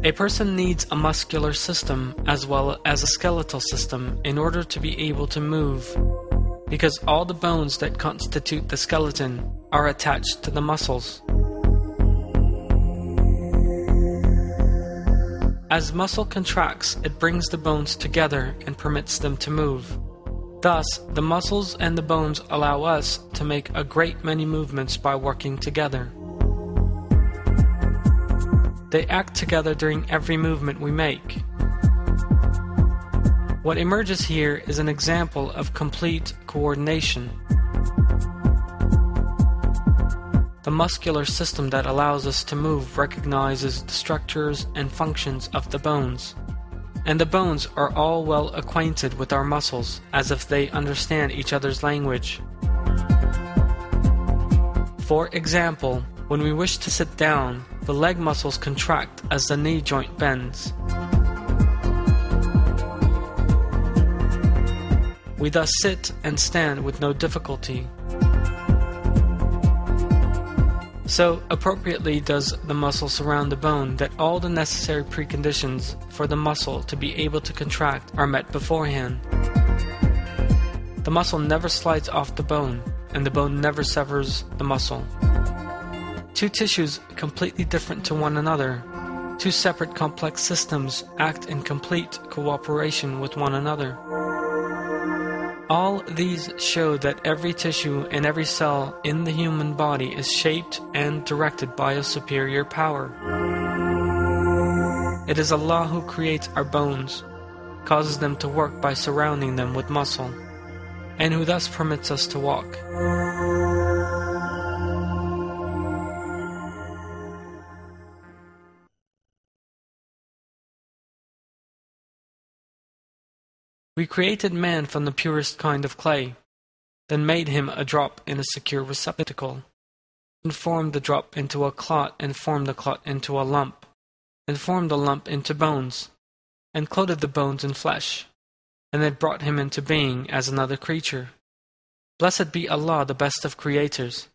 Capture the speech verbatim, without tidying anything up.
A person needs a muscular system as well as a skeletal system in order to be able to move, because all the bones that constitute the skeleton are attached to the muscles. As muscle contracts, it brings the bones together and permits them to move. Thus, the muscles and the bones allow us to make a great many movements by working together. They act together during every movement we make. What emerges here is an example of complete coordination. The muscular system that allows us to move recognizes the structures and functions of the bones, and the bones are all well acquainted with our muscles, as if they understand each other's language. For example, when we wish to sit down, the leg muscles contract as the knee joint bends. We thus sit and stand with no difficulty. So appropriately does the muscle surround the bone that all the necessary preconditions for the muscle to be able to contract are met beforehand. The muscle never slides off the bone, and the bone never severs the muscle. Two tissues completely different to one another, two separate complex systems act in complete cooperation with one another. All these show that every tissue and every cell in the human body is shaped and directed by a superior power. It is Allah who creates our bones, causes them to work by surrounding them with muscle, and who thus permits us to walk. We created man from the purest kind of clay, then made him a drop in a secure receptacle, and formed the drop into a clot, and formed the clot into a lump, and formed the lump into bones, and clothed the bones in flesh, and then brought him into being as another creature. Blessed be Allah, the best of creators.